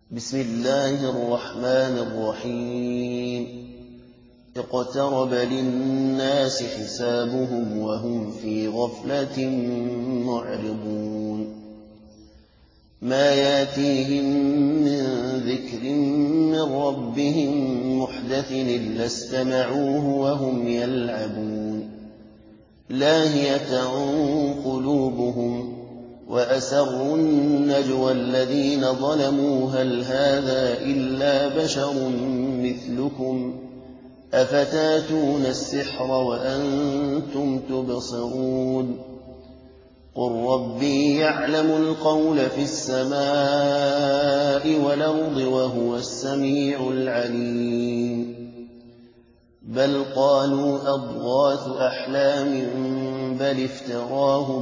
بسم الله الرحمن الرحيم اقترب للناس حسابهم وهم في غفلة معرضون ما ياتيهم من ذكر من ربهم محدث إلا استمعوه وهم يلعبون لاهية قلوبهم وأسروا النجوى الذين ظلموا هل هذا إلا بشر مثلكم أفتاتون السحر وأنتم تبصرون قل ربي يعلم القول في السماء والأرض وهو السميع العليم بل قالوا أضغاث أحلام بل افتراه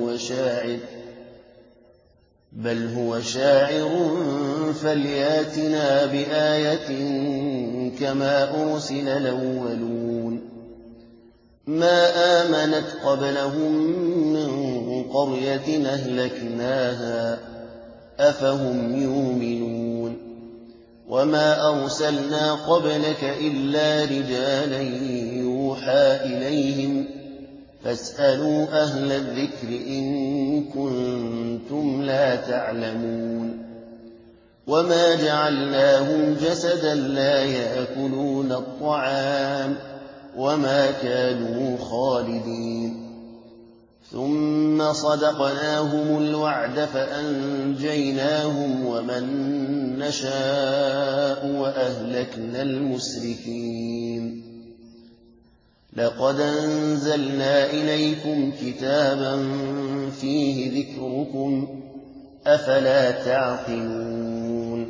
بل هو شاعر فلياتنا بآية كما أرسل الأولون ما آمنت قبلهم من قرية أهلكناها أفهم يؤمنون وما أرسلنا قبلك إلا رجالا يوحى إليهم فاسألوا أهل الذكر إن كنتم لا تعلمون وما جعلناهم جسدا لا يأكلون الطعام وما كانوا خالدين ثم صدقناهم الوعد فأنجيناهم ومن نشاء وأهلكنا المسرفين لقد أنزلنا إليكم كتابا فيه ذكركم أفلا تعقلون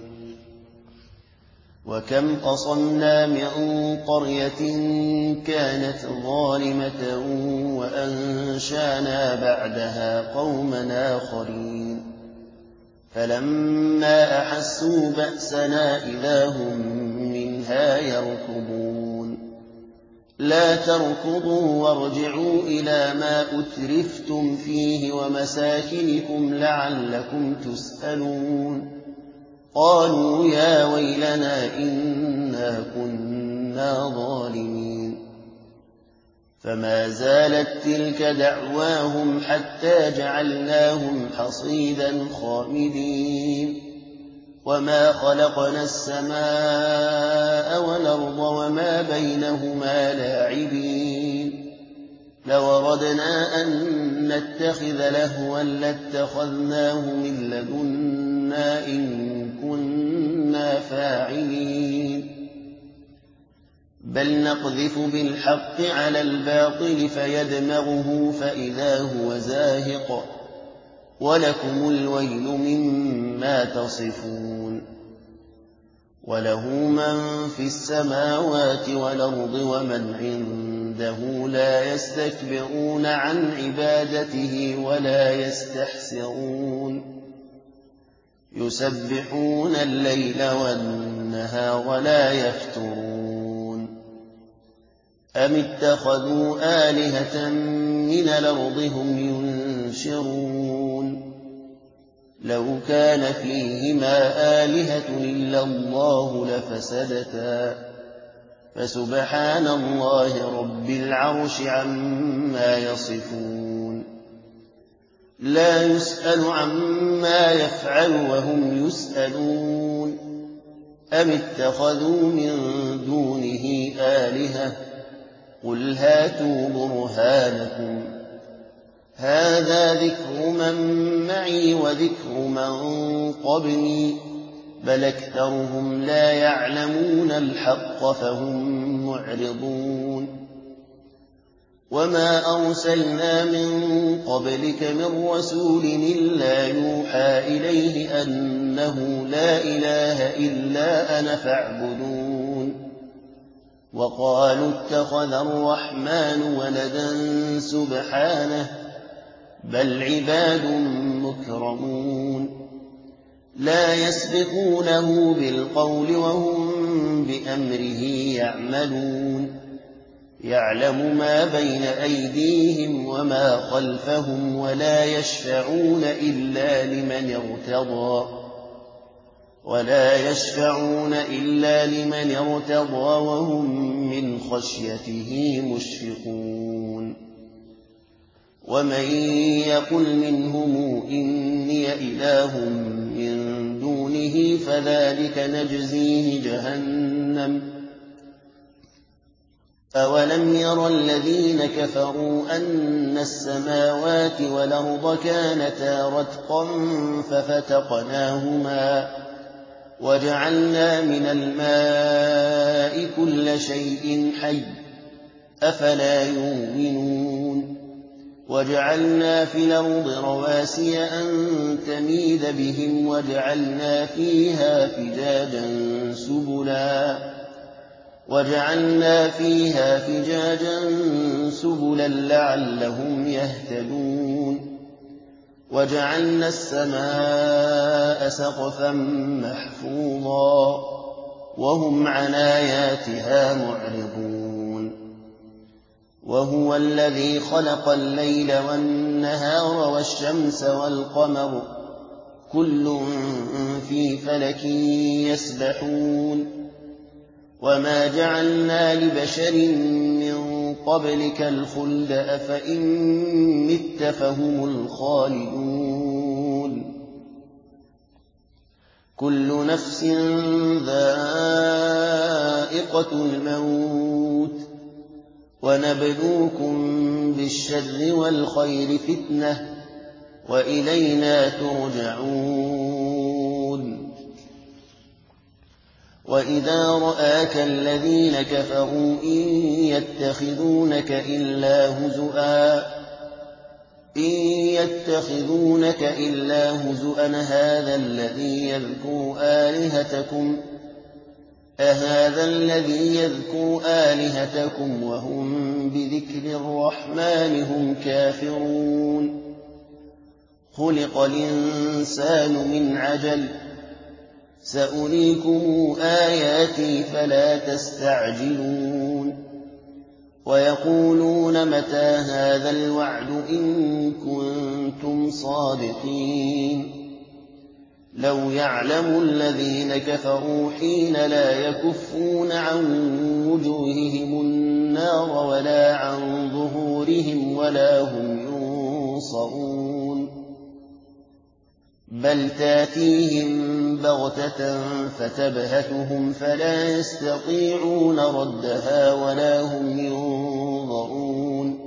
وكم قصمنا من قرية كانت ظالمة وأنشأنا بعدها قوما آخرين فلما أحسوا بأسنا إذا هم منها يركضون لا تركضوا وارجعوا إلى ما أترفتم فيه ومساكنكم لعلكم تسألون قالوا يا ويلنا إنا كنا ظالمين فما زالت تلك دعواهم حتى جعلناهم حصيدا خامدين وما خلقنا السماء والأرض وما بينهما لاعبين لو أردنا أن نتخذ لهوا لاتخذناه من لدنا إن كنا فاعلين بل نقذف بالحق على الباطل فيدمغه فإذا هو زاهق ولكم الويل مما تصفون وله من في السماوات والأرض ومن عنده لا يستكبرون عن عبادته ولا يستحسرون يسبحون الليل والنهار لا يفترون أم اتخذوا آلهة من الأرض هم ينشرون لو كان فيهما آلهة إلا الله لفسدتا فسبحان الله رب العرش عما يصفون لا يسأل عما يفعل وهم يسألون أم اتخذوا من دونه آلهة قل هاتوا برهانكم هذا ذكر من معي وذكر من قبلي بل أكثرهم لا يعلمون الحق فهم معرضون وما أرسلنا من قبلك من رسول إلا يوحى إليه أنه لا إله إلا أنا فاعبدون وقالوا اتخذ الرحمن ولدا سبحانه بل عباد مكرمون لا يسبقونه بالقول وهم بأمره يعملون يعلم ما بين أيديهم وما خلفهم ولا يشفعون إلا لمن ارتضى ولا يشفعون إلا لمن ارتضى وهم من خشيته مشفقون ومن يقل منهم إني إله من دونه فذلك نجزيه جهنم أولم ير الذين كفروا أن السماوات والأرض كانتا رتقا ففتقناهما وجعلنا من الماء كل شيء حي أفلا يؤمنون وجعلنا في الأرض رواسي أن تميد بهم وجعلنا فيها فجاجا سبلا لعلهم يهتدون وجعلنا السماء سقفا محفوظا وهم عن آياتها معرضون وهو الذي خلق الليل والنهار والشمس والقمر كل في فلك يسبحون وما جعلنا لبشر من قبلك الخلد أفإن مت فهم الخالدون كل نفس ذائقة الموت ونبلوكم بالشر والخير فتنة وإلينا ترجعون وإذا رآك الذين كفروا إن يتخذونك إلا هزؤا هذا الذي يذكر آلهتكم وهم بذكر الرحمن هم كافرون خلق الإنسان من عجل سأريكم آياتي فلا تستعجلون ويقولون متى هذا الوعد إن كنتم صادقين لو يعلم الذين كفروا حين لا يكفون عن وجوههم النار ولا عن ظهورهم ولا هم ينصرون بل تاتيهم بغتة فتبهتهم فلا يستطيعون ردها ولا هم ينظرون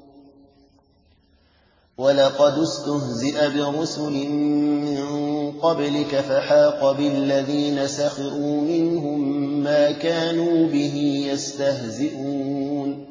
ولقد استهزئ برسل من قبلك فحاق بالذين سخروا منهم ما كانوا به يستهزئون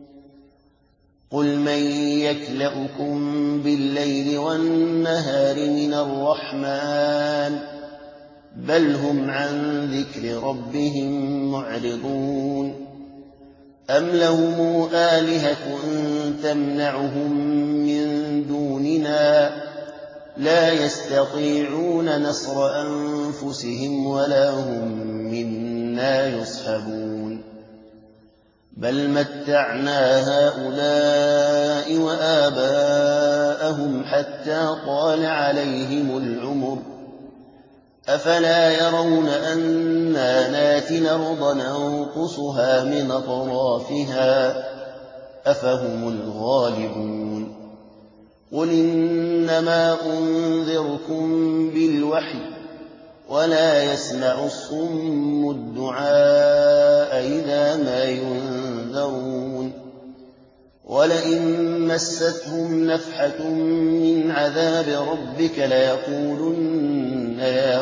قل من يكلؤكم بالليل والنهار من الرحمن بل هم عن ذكر ربهم معرضون أم لهم آلهة تمنعهم من دوننا لا يستطيعون نصر أنفسهم ولا هم منا يصحبون بل متعنا هؤلاء وآباءهم حتى طال عليهم العمر أفلا يرون أنا ناتي الأرض ننقصها من أطرافها أفهم الغالبون قل إنما أنذركم بالوحي ولا يسمع الصم الدعاء إذا ما ينذرون ولئن مستهم نفحة من عذاب ربك ليقولن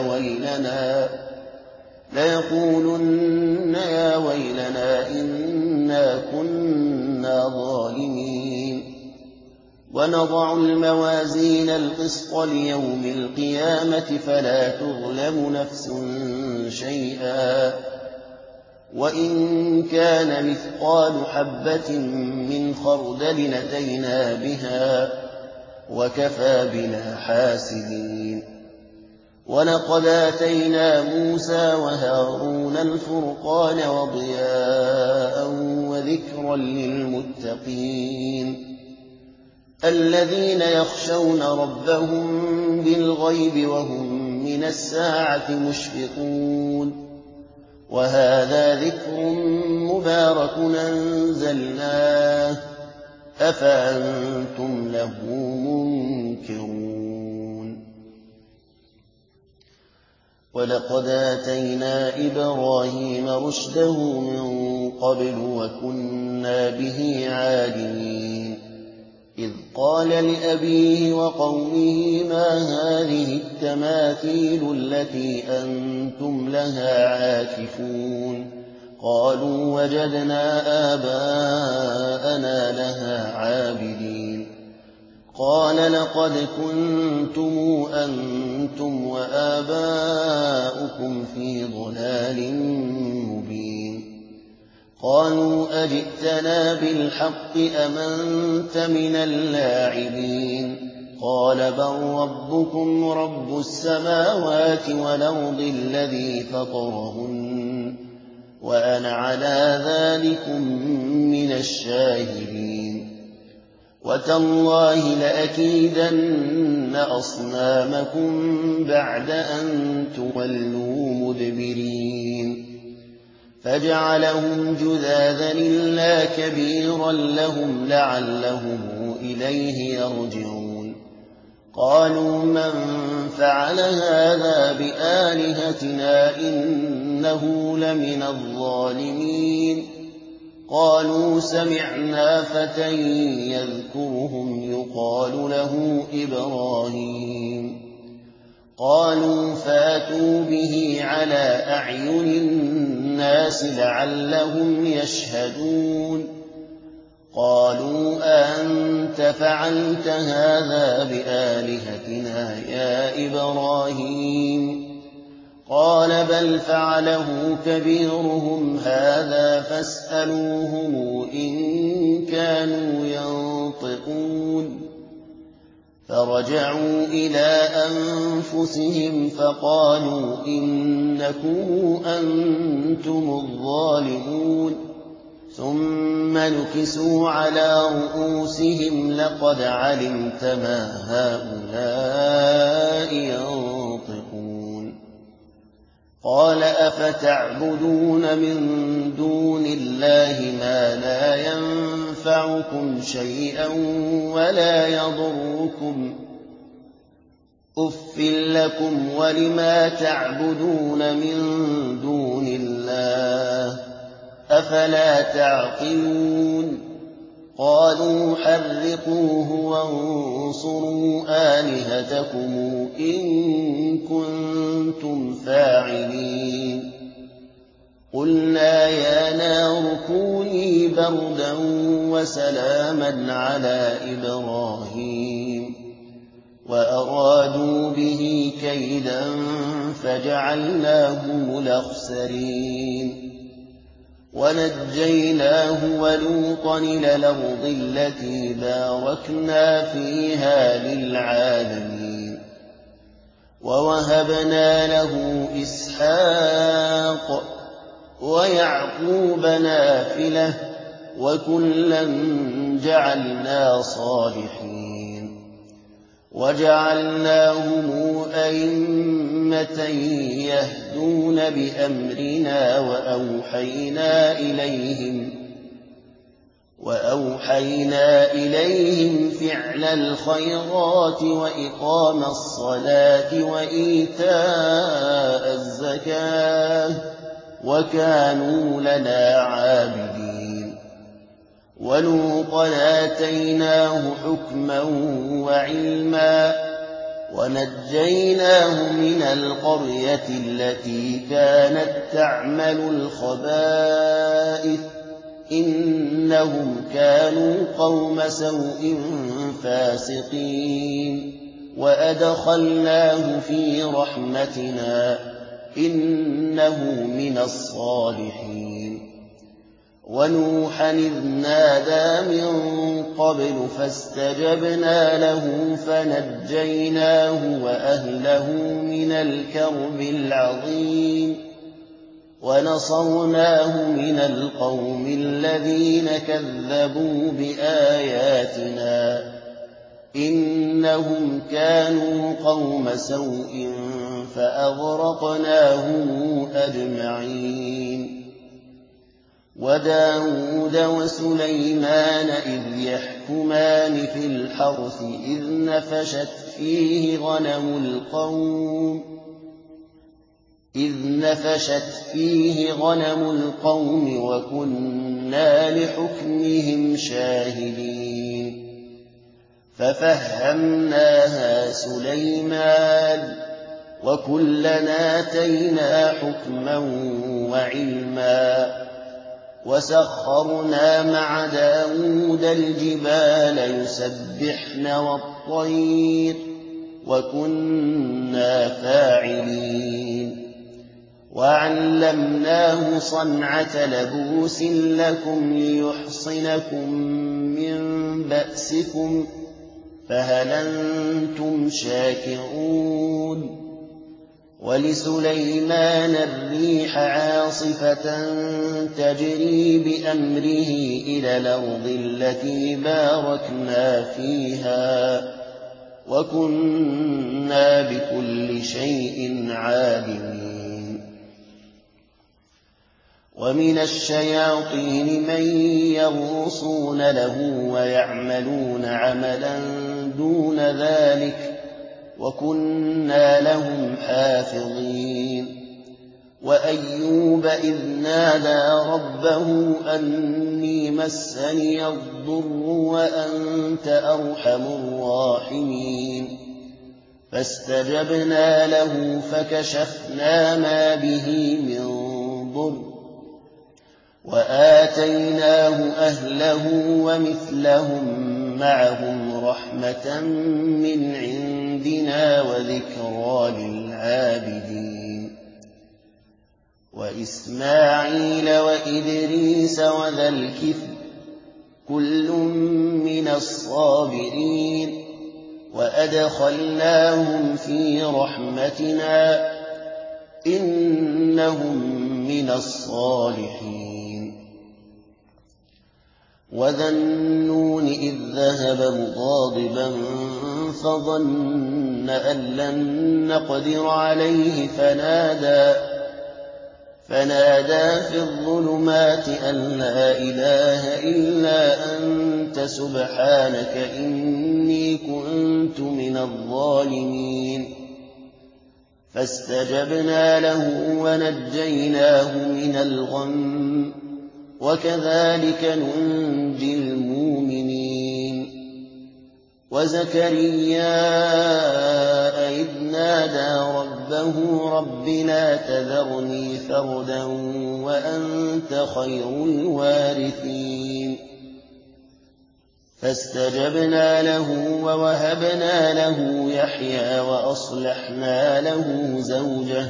يا ويلنا إنا كنا ظالمين ونضع الموازين القسط ليوم القيامة فلا تظلم نفس شيئا وإن كان مثقال حبة من خردل أتينا بها وكفى بنا حاسبين ولقد آتينا موسى وهارون الفرقان وضياء وذكرا للمتقين الذين يخشون ربهم بالغيب وهم من من الساعة مشفقون وهذا ذكر مبارك أنزلناه أفأنتم له منكرون ولقد آتينا إبراهيم رشده من قبل وكنا به عالمين إذ قال لأبيه وقومه ما هذه التماثيل التي أنتم لها عاكفون قالوا وجدنا آباءنا لها عابدين قال لقد كنتم أنتم وآباؤكم في ضلال مبين قالوا أجئتنا بالحق أم أنت من اللاعبين قال بل ربكم رب السماوات والأرض الذي فطرهن وأنا على ذلكم من الشاهدين وتالله لأكيدن أصنامكم بعد أن تولوا مدبرين فجعلهم جذاذا إلا كبيرا لهم لعلهم إليه يرجعون قالوا من فعل هذا بآلهتنا إنه لمن الظالمين قالوا سمعنا فتى يذكرهم يقال له إبراهيم قالوا فاتوا به على أعين الناس لعلهم يشهدون قالوا أنت فعلت هذا بآلهتنا يا إبراهيم قال بل فعله كبيرهم هذا فاسألوهم إن كانوا ينطقون فرجعوا إلى أنفسهم فقالوا إنكم أنتم الظالمون ثم نكسوا على رؤوسهم لقد علمت ما هؤلاء ينطقون قال أفتعبدون من دون الله ما لا ينفعكم شيئا ولا يضركم أف لكم ولما تعبدون من دون الله أفلا تعقلون قالوا حرقوه وانصروا آلهتكم إن كنتم فاعلين قلنا يا نار كوني بردا وسلاما على إبراهيم وأرادوا به كيدا فجعلناهم الأخسرين ونجيناه ولوطا إلى الأرض التي باركنا فيها للعالمين ووهبنا له إسحاق ويعقوب نافلة وكلا جعلنا صالحين وجعلناهم أئمة يهدون بأمرنا وأوحينا إليهم فعل الخيرات وإقام الصلاة وإيتاء الزكاة وكانوا لنا عابدين ولوطا آتيناه حكما وعلما ونجيناه من القرية التي كانت تعمل الخبائث إنهم كانوا قوم سوء فاسقين وأدخلناه في رحمتنا إنه من الصالحين ونوحا إذ نادى من قبل فاستجبنا له فنجيناه وأهله من الكرب العظيم ونصرناه من القوم الذين كذبوا بآياتنا إنهم كانوا قوم سوء فأغرقناهم أجمعين وداود وسليمان إذ يحكمان في الحرث إذ نفشت فيه غنم القوم وكنا لحكمهم شاهدين ففهمناها سليمان وكلنا آتينا حكما وعلما وسخرنا مع داود الجبال يسبحن والطير وكنا فاعلين وعلمناه صنعة لبوس لكم ليحصنكم من بأسكم فهل أنتم شاكرون ولسليمان الريح عاصفة تجري بأمره إلى الأرض التي باركنا فيها وكنا بكل شيء عالمين ومن الشياطين من يغوصون له ويعملون عملا دون ذلك وكنا لهم حافظين وأيوب إذ نادى ربه أني مسني الضر وأنت أرحم الراحمين فاستجبنا له فكشفنا ما به من ضر وآتيناه أهله ومثلهم معهم رحمة من عندنا وذكرى للعابدين وإسماعيل وإدريس وذا الكفل كل من الصابرين وأدخلناهم في رحمتنا إنهم من الصالحين وذا النون إذ ذهب مغاضبا فظن أن لن نقدر عليه فنادى في الظلمات أن لا إله إلا أنت سبحانك إني كنت من الظالمين فاستجبنا له ونجيناه من الغم وكذلك ننجي المؤمنين وزكريا إذ نادى ربه رب لا تذرني فردا وأنت خير الوارثين فاستجبنا له ووهبنا له يحيى وأصلحنا له زوجه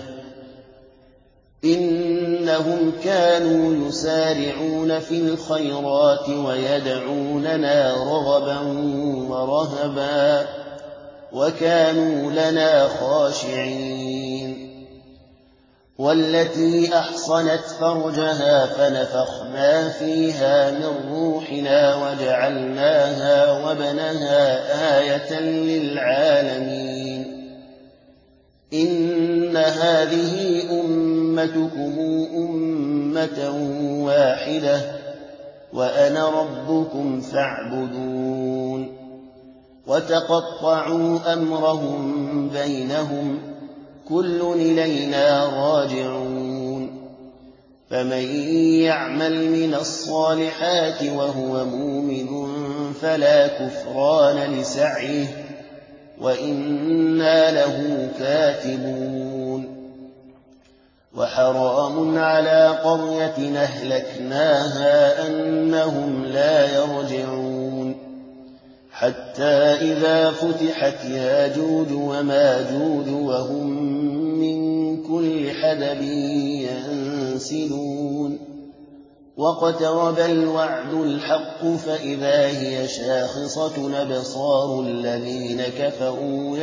إنهم كانوا يسارعون في الخيرات ويدعوننا رغبا ورهبا وكانوا لنا خاشعين والتي أحصنت فرجها فنفخنا فيها من روحنا وجعلناها وابنها آية للعالمين إن هذه أمتكم أمة واحدة وأنا ربكم فاعبدون وتقطعوا أمرهم بينهم كل إلينا راجعون فمن يعمل من الصالحات وهو مؤمن فلا كفران لسعيه وإنا له كاتبون وحرام على قرية أهلكناها أنهم لا يرجعون حتى إذا فتحت ياجوج وماجوج وهم من كل حدب ينسلون واقترب الوعد الحق فإذا هي شاخصة أبصار الذين كفروا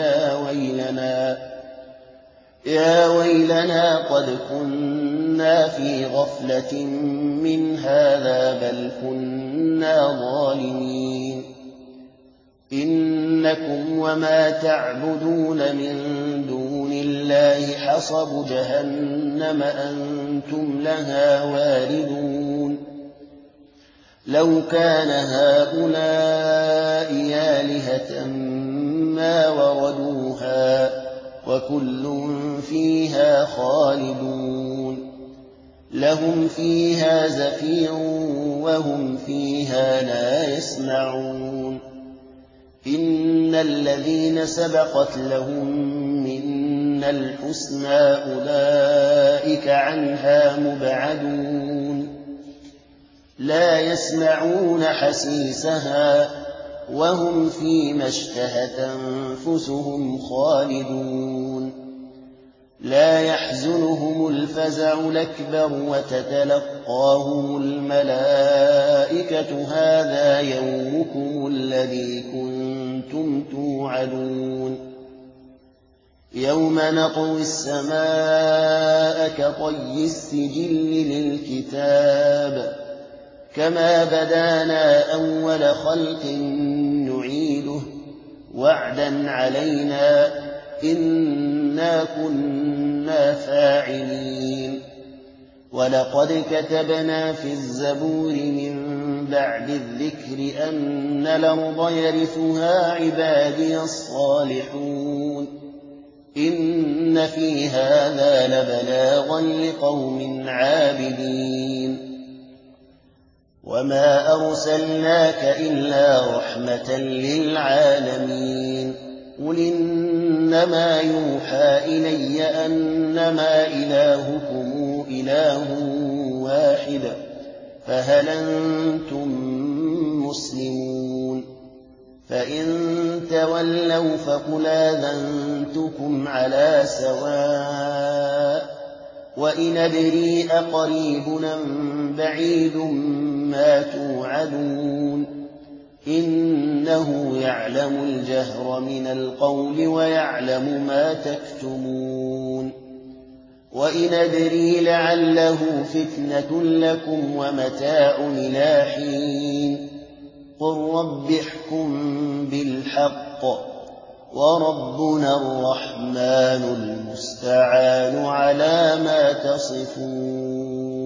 يا ويلنا قد كنا في غفلة من هذا بل كنا ظالمين إنكم وما تعبدون من دون الله حصب جهنم أنتم لها واردون لو كان هؤلاء آلهة ما وردوها وكل فيها خالدون لهم فيها زفير وهم فيها لا يسمعون إن الذين سبقت لهم منا الحسنى أولئك عنها مبعدون لا يسمعون حسيسها وهم فيما اشتهت أنفسهم خالدون لا يحزنهم الفزع الأكبر وتتلقاهم الملائكة هذا يومكم الذي كنتم توعدون يوم نطوي السماء كطي السجل للكتاب كما بدانا أول خلق نعيده وعدا علينا إنا كنا فاعلين ولقد كتبنا في الزبور من بعد الذكر أن الأرض يرثها عبادي الصالحون إن في هذا لبلاغا لقوم عابدين وما أرسلناك إلا رحمة للعالمين قل إنما يوحى إلي أنما إلهكم إله واحد فهل أنتم مسلمون فإن تولوا فقل آذنتكم على سواء وإن أدري أقريب أم بعيد ما توعدون إنه يعلم الجهر من القول ويعلم ما تكتمون وإن أدري لعله فتنة لكم ومتاع إلى حين قل رب احكم بالحق وربنا الرحمن المستعان على ما تصفون